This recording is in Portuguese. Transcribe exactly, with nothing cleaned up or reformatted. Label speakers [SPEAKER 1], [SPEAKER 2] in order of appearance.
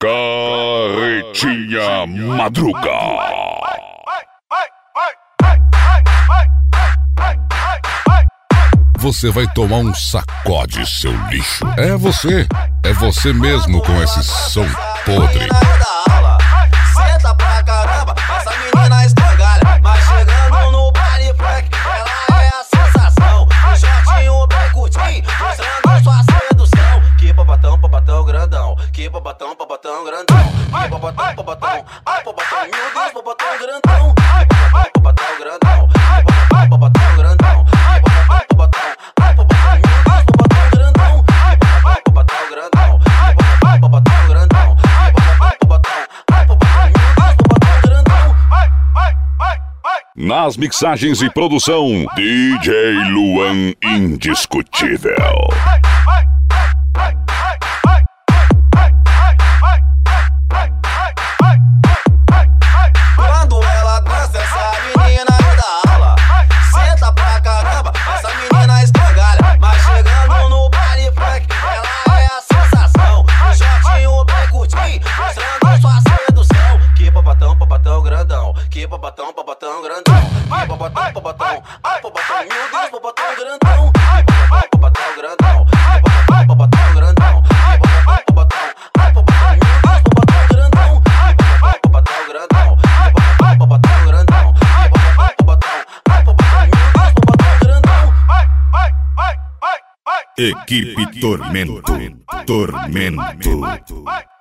[SPEAKER 1] Carretinha Madruga. Você vai tomar um sacode, seu lixo. É você, é você mesmo com esse som podre.
[SPEAKER 2] Senta pra caramba, essa menina escangalha, mas chegando no baile funk, ela é a sensação. O shortinho bem curtinho, mostrando sua sedução. Que babatão, babatão grandão, que babatão, babatão grandão, que babatão, babatão, ai babatão, meu Deus, babatão grandão, que babatão, grandão, que babatão grandão, que babatão, ai babatão, meu Deus, babatão grandão, que babatão grandão, que babatão grandão, que babatão, ai babatão, meu Deus, babatão grandão.
[SPEAKER 1] Nas mixagens e produção, D J Luan Indiscutível.
[SPEAKER 2] Quando ela dança, essa menina é da aula. Senta pra caramba, essa menina escangalha, mas chegando no baile funk, ela é a sensação. O shortinho bem curtinho, mostrando sua sedução. Que babatão, babatão grandão, que babatão, babatão grandão, que babatão, babatão, ai babatão, meu Deus, babatão grandão, que babatão, grandão, que babatão, babatão grandão, que babatão, babatão, ai babatão, meu Deus, babatão grandão, que babatão, grandão, que babatão, grandão, que babatão, ai babatão, meu Deus, babatão grandão.
[SPEAKER 1] Equipe Tormento, Tormento.